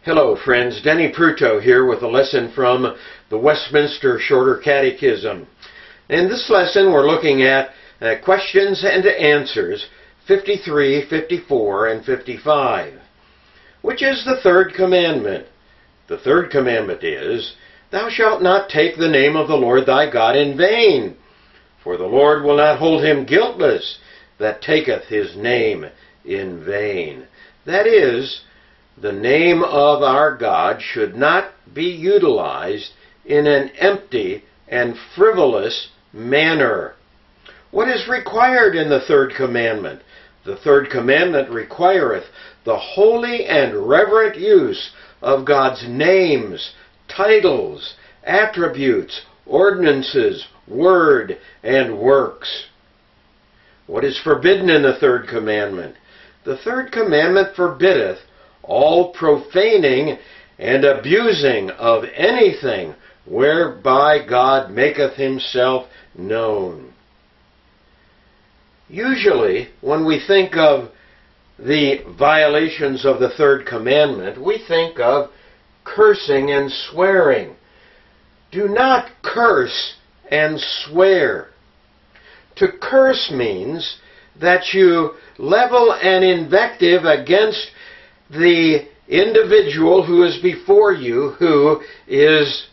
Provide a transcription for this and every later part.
Hello friends, Denny Pruto here with a lesson from the Westminster Shorter Catechism. In this lesson we're looking at questions and answers 53, 54, and 55, which is the third commandment. The third commandment is, "Thou shalt not take the name of the Lord thy God in vain, for the Lord will not hold him guiltless that taketh his name in vain." That is, the name of our God should not be utilized in an empty and frivolous manner. What is required in the third commandment? The third commandment requireth the holy and reverent use of God's names, titles, attributes, ordinances, word, and works. What is forbidden in the third commandment? The third commandment forbiddeth all profaning and abusing of anything whereby God maketh himself known. Usually, when we think of the violations of the third commandment, we think of cursing and swearing. Do not curse and swear. To curse means that you level an invective against the individual who is before you, who is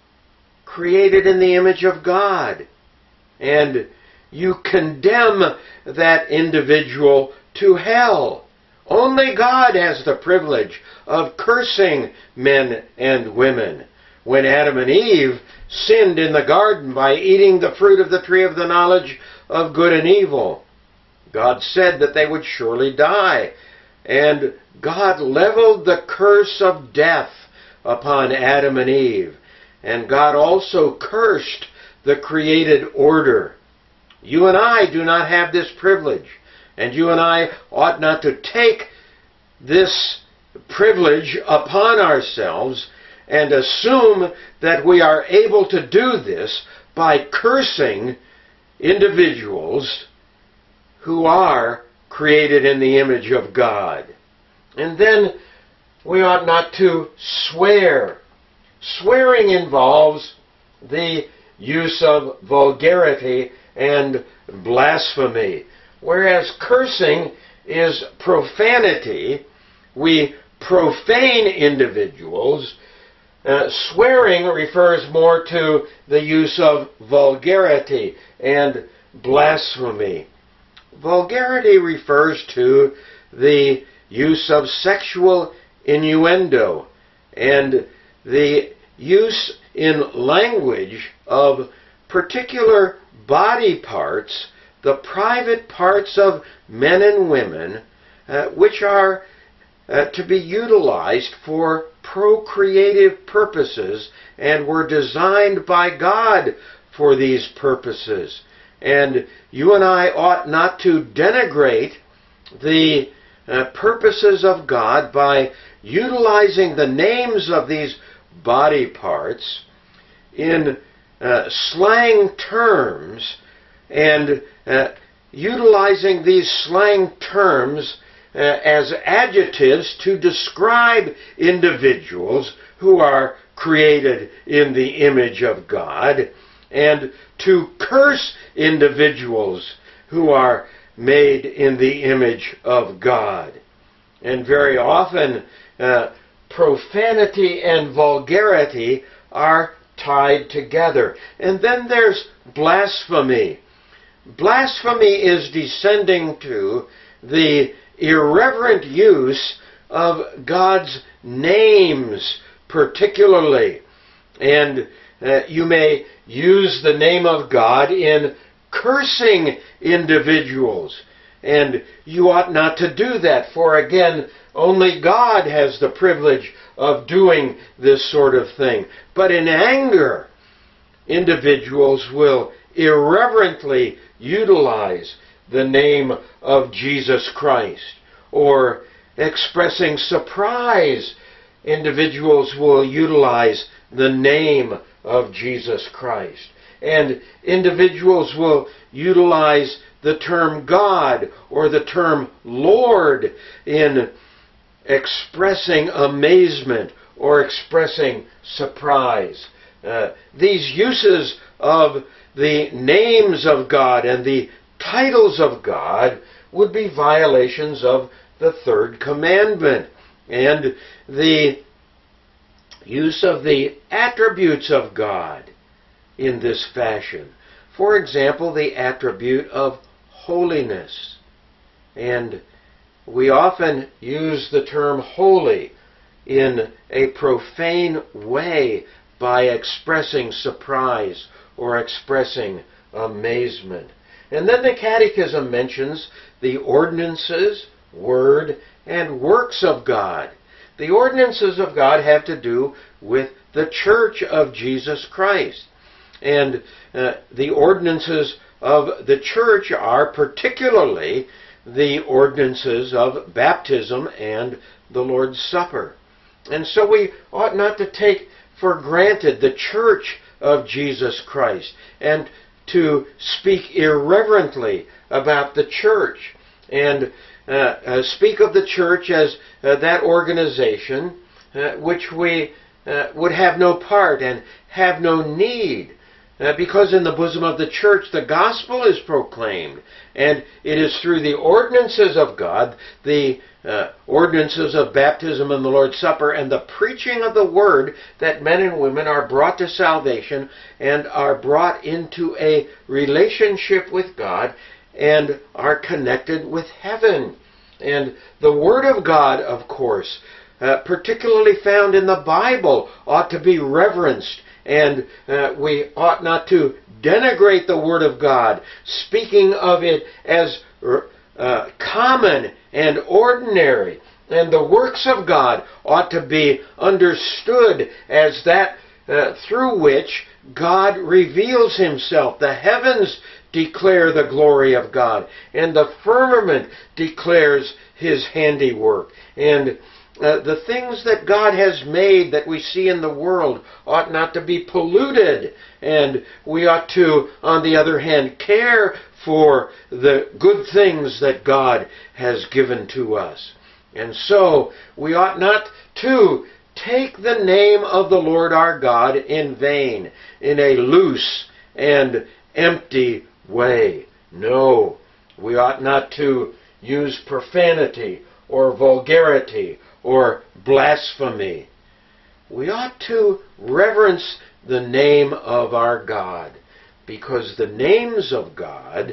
created in the image of God. And you condemn that individual to hell. Only God has the privilege of cursing men and women. When Adam and Eve sinned in the garden by eating the fruit of the tree of the knowledge of good and evil, God said that they would surely die. And God leveled the curse of death upon Adam and Eve. And God also cursed the created order. You and I do not have this privilege. And you and I ought not to take this privilege upon ourselves and assume that we are able to do this by cursing individuals who are created in the image of God. And then we ought not to swear. Swearing involves the use of vulgarity and blasphemy, whereas cursing is profanity. We profane individuals. Swearing refers more to the use of vulgarity and blasphemy. Vulgarity refers to the use of sexual innuendo and the use in language of particular body parts, the private parts of men and women, which are to be utilized for procreative purposes and were designed by God for these purposes. And you and I ought not to denigrate the purposes of God by utilizing the names of these body parts in slang terms and utilizing these slang terms as adjectives to describe individuals who are created in the image of God, and to curse individuals who are made in the image of God. And very often, profanity and vulgarity are tied together. And then there's blasphemy. Blasphemy is descending to the irreverent use of God's names particularly. And you may use the name of God in cursing individuals. And you ought not to do that, for again, only God has the privilege of doing this sort of thing. But in anger, individuals will irreverently utilize the name of Jesus Christ. Or expressing surprise, individuals will utilize the name of Jesus Christ. And individuals will utilize the term God or the term Lord in expressing amazement or expressing surprise. These uses of the names of God and the titles of God would be violations of the third commandment. And the use of the attributes of God in this fashion. For example, the attribute of holiness. And we often use the term holy in a profane way by expressing surprise or expressing amazement. And then the Catechism mentions the ordinances, word, and works of God. The ordinances of God have to do with the Church of Jesus Christ. And the ordinances of the Church are particularly the ordinances of baptism and the Lord's Supper. And so we ought not to take for granted the Church of Jesus Christ and to speak irreverently about the Church and speak of the Church as that organization which we would have no part and have no need, because in the bosom of the Church the gospel is proclaimed, and it is through the ordinances of God, the ordinances of baptism and the Lord's Supper and the preaching of the Word, that men and women are brought to salvation and are brought into a relationship with God and are connected with heaven. And the Word of God, of course, particularly found in the Bible, ought to be reverenced, and we ought not to denigrate the Word of God, speaking of it as common and ordinary. And the works of God ought to be understood as that through which God reveals Himself. The heavens declare the glory of God, and the firmament declares His handiwork. And the things that God has made that we see in the world ought not to be polluted, and we ought to, on the other hand, care for the good things that God has given to us. And so we ought not to take the name of the Lord our God in vain, in a loose and empty way. No, we ought not to use profanity or vulgarity or blasphemy. We ought to reverence the name of our God, because the names of God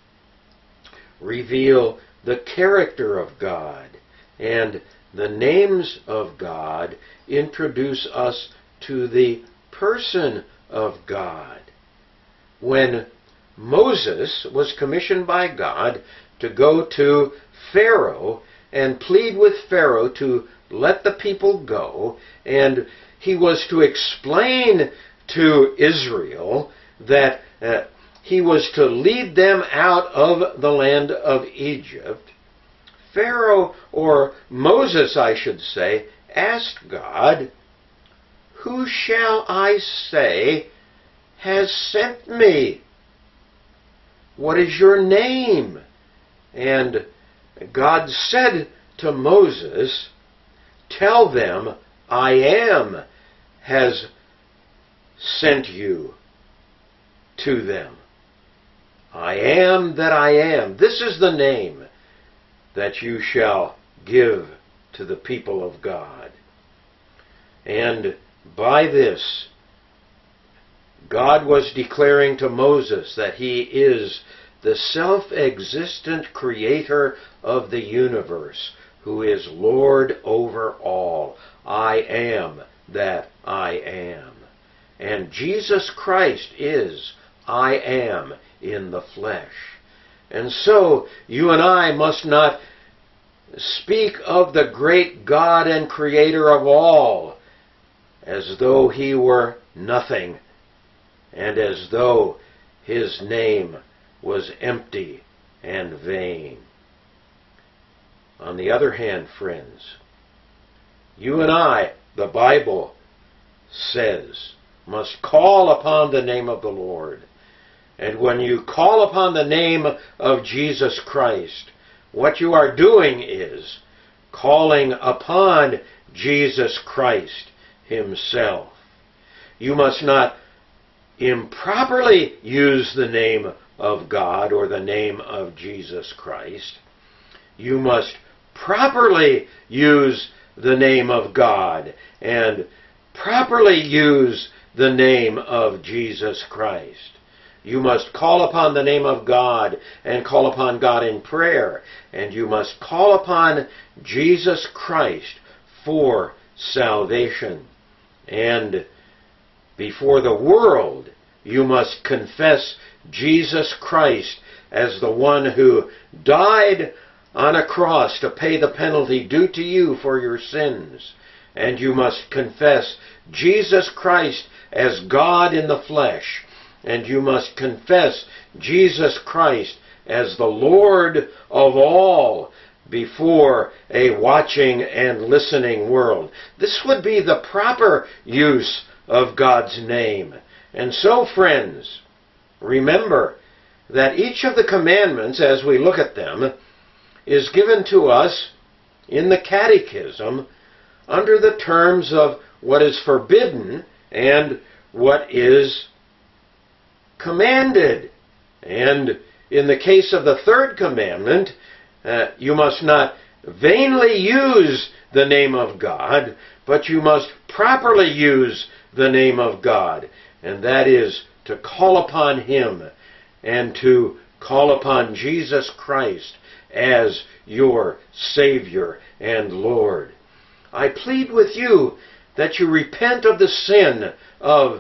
reveal the character of God, and the names of God introduce us to the person of God. When Moses was commissioned by God to go to Pharaoh and plead with Pharaoh to let the people go, and he was to explain to Israel that he was to lead them out of the land of Egypt, Pharaoh, or Moses, I should say, asked God, "Who shall I say has sent me? What is your name?" And God said to Moses, "Tell them, I am has sent you to them." I am that I am. This is the name that you shall give to the people of God. And by this, God was declaring to Moses that He is the self-existent creator of the universe, who is Lord over all. I am that I am. And Jesus Christ is I am in the flesh. And so you and I must not speak of the great God and creator of all as though He were nothing, and as though His name was empty and vain. On the other hand, friends, you and I, the Bible says, must call upon the name of the Lord. And when you call upon the name of Jesus Christ, what you are doing is calling upon Jesus Christ himself. You must not improperly use the name of God or the name of Jesus Christ. You must properly use the name of God and properly use the name of Jesus Christ. You must call upon the name of God and call upon God in prayer, and you must call upon Jesus Christ for salvation. And before the world, you must confess Jesus Christ as the one who died on a cross to pay the penalty due to you for your sins. And you must confess Jesus Christ as God in the flesh. And you must confess Jesus Christ as the Lord of all before a watching and listening world. This would be the proper use of God's name. And so, friends, remember that each of the commandments, as we look at them, is given to us in the Catechism under the terms of what is forbidden and what is commanded. And in the case of the third commandment, you must not vainly use the name of God, but you must properly use the name of God. And that is to call upon him and to call upon Jesus Christ as your Savior and Lord. I plead with you that you repent of the sin of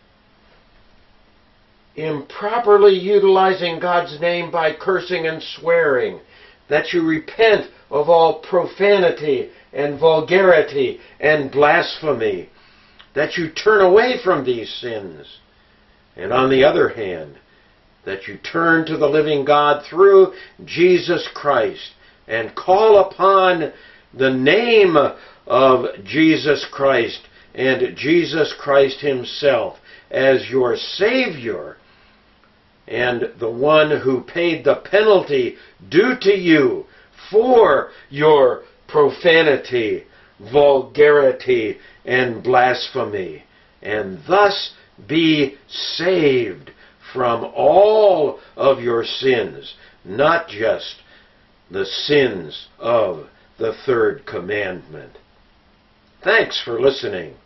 improperly utilizing God's name by cursing and swearing, that you repent of all profanity and vulgarity and blasphemy, that you turn away from these sins, and on the other hand, that you turn to the living God through Jesus Christ and call upon the name of Jesus Christ and Jesus Christ himself as your Savior and the one who paid the penalty due to you for your profanity, vulgarity, and blasphemy, and thus be saved from all of your sins, not just the sins of the third commandment. Thanks for listening.